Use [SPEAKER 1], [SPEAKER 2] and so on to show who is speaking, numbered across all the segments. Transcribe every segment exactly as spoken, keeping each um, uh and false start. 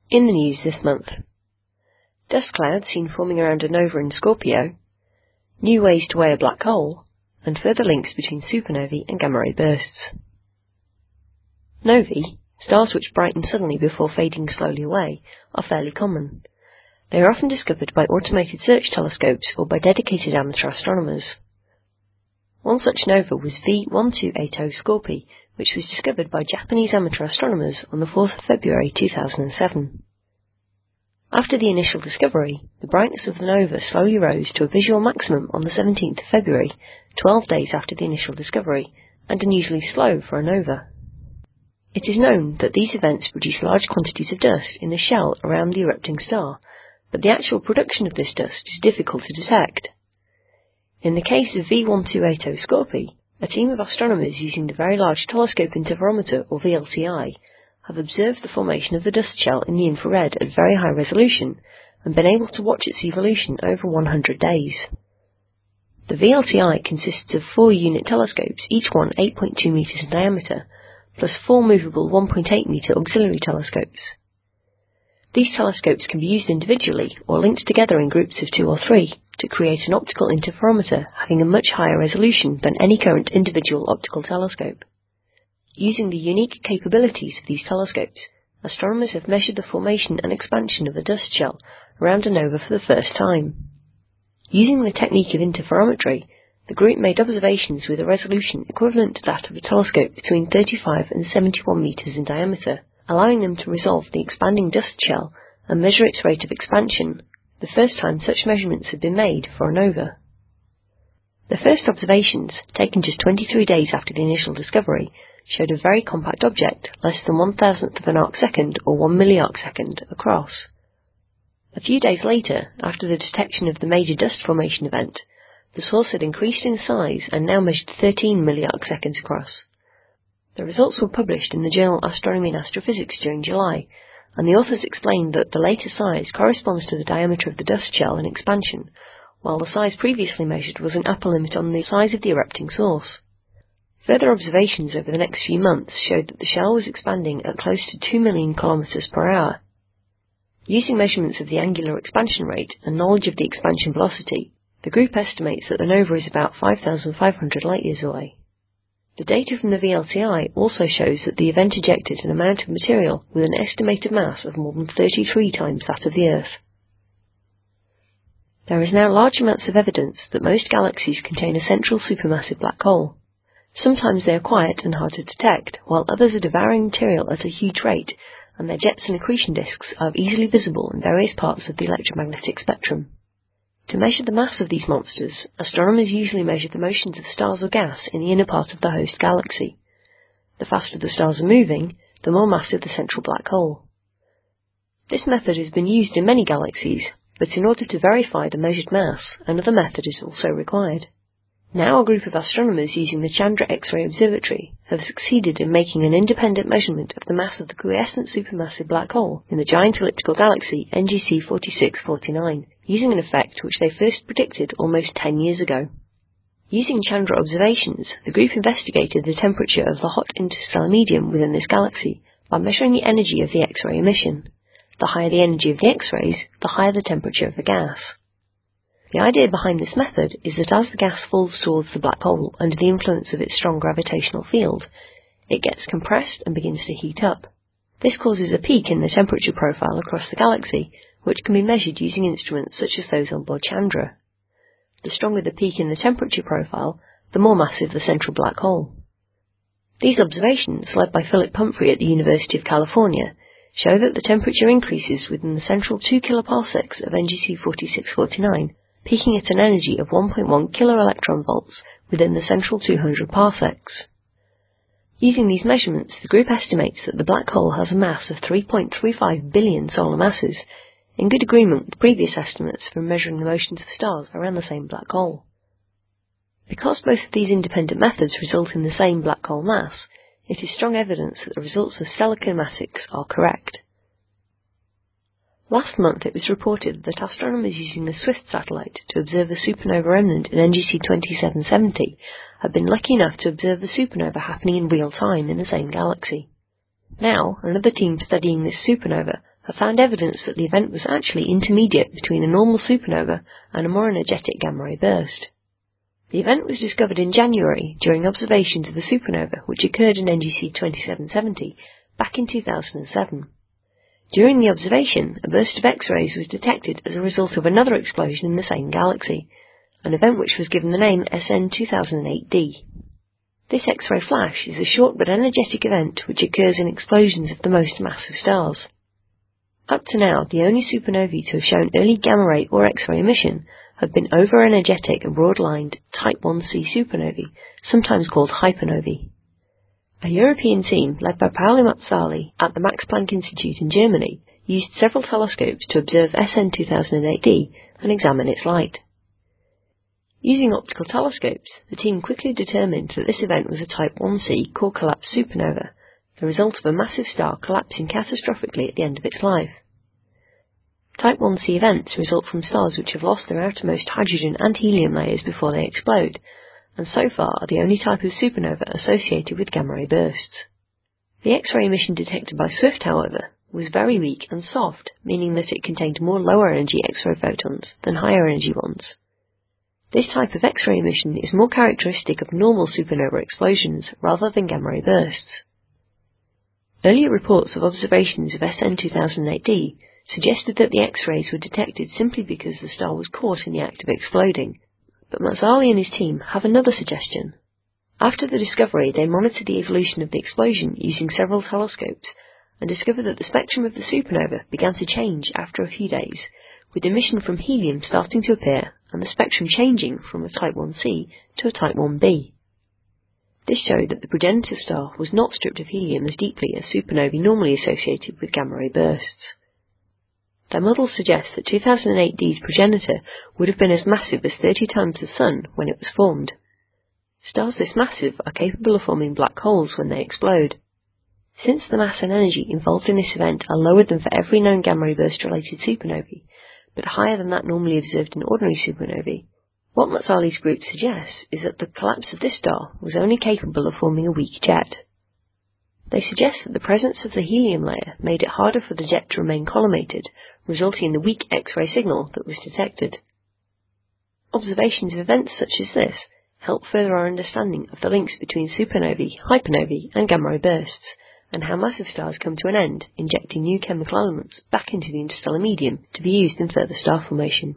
[SPEAKER 1] In the news this month: dust clouds seen forming around a nova in Scorpio, new ways to weigh a black hole, and further links between supernovae and gamma-ray bursts. Novae, stars which brighten suddenly before fading slowly away, are fairly common. They are often discovered by automated search telescopes or by dedicated amateur astronomers. One such nova was V one two eight zero Scorpii, which was discovered by Japanese amateur astronomers on the fourth of February two thousand seven. After the initial discovery, the brightness of the nova slowly rose to a visual maximum on the seventeenth of February, twelve days after the initial discovery, and unusually slow for a nova. It is known that these events produce large quantities of dust in the shell around the erupting star, but the actual production of this dust is difficult to detect. In the case of V one two eight zero Scorpii, a team of astronomers using the Very Large Telescope Interferometer, or V L T I, have observed the formation of the dust shell in the infrared at very high resolution and been able to watch its evolution over one hundred days. The V L T I consists of four unit telescopes, each one eight point two meters in diameter, plus four movable one point eight meter auxiliary telescopes. These telescopes can be used individually or linked together in groups of two or three to create an optical interferometer having a much higher resolution than any current individual optical telescope. Using the unique capabilities of these telescopes, astronomers have measured the formation and expansion of the dust shell around a nova for the first time. Using the technique of interferometry, the group made observations with a resolution equivalent to that of a telescope between thirty-five and seventy-one meters in diameter, allowing them to resolve the expanding dust shell and measure its rate of expansion, the first time such measurements had been made for a nova. The first observations, taken just twenty-three days after the initial discovery, showed a very compact object, less than one thousandth of an arcsecond or one milliarcsecond across. A few days later, after the detection of the major dust formation event, the source had increased in size and now measured thirteen milliarcseconds across. The results were published in the journal Astronomy and Astrophysics during July, and the authors explained that the later size corresponds to the diameter of the dust shell in expansion, while the size previously measured was an upper limit on the size of the erupting source. Further observations over the next few months showed that the shell was expanding at close to two million kilometers per hour. Using measurements of the angular expansion rate and knowledge of the expansion velocity, the group estimates that the nova is about five thousand five hundred light-years away. The data from the V L T I also shows that the event ejected an amount of material with an estimated mass of more than thirty-three times that of the Earth. There is now large amounts of evidence that most galaxies contain a central supermassive black hole. Sometimes they are quiet and hard to detect, while others are devouring material at a huge rate, and their jets and accretion disks are easily visible in various parts of the electromagnetic spectrum. To measure the mass of these monsters, astronomers usually measure the motions of stars or gas in the inner part of the host galaxy. The faster the stars are moving, the more massive the central black hole. This method has been used in many galaxies, but in order to verify the measured mass, another method is also required. Now a group of astronomers using the Chandra X-ray Observatory have succeeded in making an independent measurement of the mass of the quiescent supermassive black hole in the giant elliptical galaxy N G C forty-six forty-nine, using an effect which they first predicted almost ten years ago. Using Chandra observations, the group investigated the temperature of the hot interstellar medium within this galaxy by measuring the energy of the X-ray emission. The higher the energy of the X-rays, the higher the temperature of the gas. The idea behind this method is that as the gas falls towards the black hole under the influence of its strong gravitational field, it gets compressed and begins to heat up. This causes a peak in the temperature profile across the galaxy, which can be measured using instruments such as those on board Chandra. The stronger the peak in the temperature profile, the more massive the central black hole. These observations, led by Philip Pumphrey at the University of California, show that the temperature increases within the central two kiloparsecs of N G C forty-six forty-nine, peaking at an energy of one point one kiloelectron volts within the central two hundred parsecs. Using these measurements, the group estimates that the black hole has a mass of three point three five billion solar masses, in good agreement with previous estimates from measuring the motions of stars around the same black hole. Because both of these independent methods result in the same black hole mass, it is strong evidence that the results of stellar kinematics are correct. Last month it was reported that astronomers using the SWIFT satellite to observe the supernova remnant in N G C twenty-seven seventy had been lucky enough to observe the supernova happening in real time in the same galaxy. Now, another team studying this supernova have found evidence that the event was actually intermediate between a normal supernova and a more energetic gamma-ray burst. The event was discovered in January during observations of a supernova which occurred in N G C twenty-seven seventy back in two thousand seven. During the observation, a burst of X-rays was detected as a result of another explosion in the same galaxy, an event which was given the name S N two thousand eight D. This X-ray flash is a short but energetic event which occurs in explosions of the most massive stars. Up to now, the only supernovae to have shown early gamma-ray or X-ray emission have been over-energetic and broad-lined Type one c supernovae, sometimes called hypernovae. A European team, led by Paolo Mazzali at the Max Planck Institute in Germany, used several telescopes to observe S N two thousand eight D and examine its light. Using optical telescopes, the team quickly determined that this event was a Type one c core collapse supernova, the result of a massive star collapsing catastrophically at the end of its life. Type one c events result from stars which have lost their outermost hydrogen and helium layers before they explode, and so far are the only type of supernova associated with gamma-ray bursts. The X-ray emission detected by SWIFT, however, was very weak and soft, meaning that it contained more lower-energy X-ray photons than higher-energy ones. This type of X-ray emission is more characteristic of normal supernova explosions rather than gamma-ray bursts. Earlier reports of observations of S N two thousand eight D suggested that the X-rays were detected simply because the star was caught in the act of exploding, but Mazzali and his team have another suggestion. After the discovery, they monitored the evolution of the explosion using several telescopes and discovered that the spectrum of the supernova began to change after a few days, with emission from helium starting to appear and the spectrum changing from a Type one c to a Type one b. This showed that the progenitor star was not stripped of helium as deeply as supernovae normally associated with gamma-ray bursts. Their models suggest that two thousand eight D's progenitor would have been as massive as thirty times the Sun when it was formed. Stars this massive are capable of forming black holes when they explode. Since the mass and energy involved in this event are lower than for every known gamma-ray burst-related supernovae, but higher than that normally observed in ordinary supernovae, what Mazzali's group suggests is that the collapse of this star was only capable of forming a weak jet. They suggest that the presence of the helium layer made it harder for the jet to remain collimated, resulting in the weak X-ray signal that was detected. Observations of events such as this help further our understanding of the links between supernovae, hypernovae, and gamma-ray bursts, and how massive stars come to an end, injecting new chemical elements back into the interstellar medium to be used in further star formation.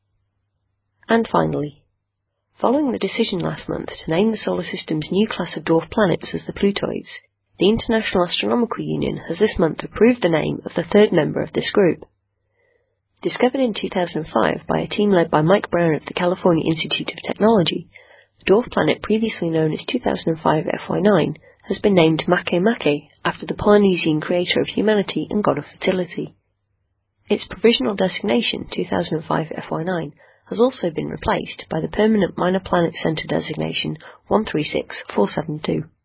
[SPEAKER 1] And finally, following the decision last month to name the Solar System's new class of dwarf planets as the Plutoids, the International Astronomical Union has this month approved the name of the third member of this group. Discovered in two thousand five by a team led by Mike Brown of the California Institute of Technology, the dwarf planet previously known as two thousand five F Y nine has been named Makemake after the Polynesian creator of humanity and god of fertility. Its provisional designation, two thousand five F Y nine, has also been replaced by the Permanent Minor Planet Center designation one three six four seven two.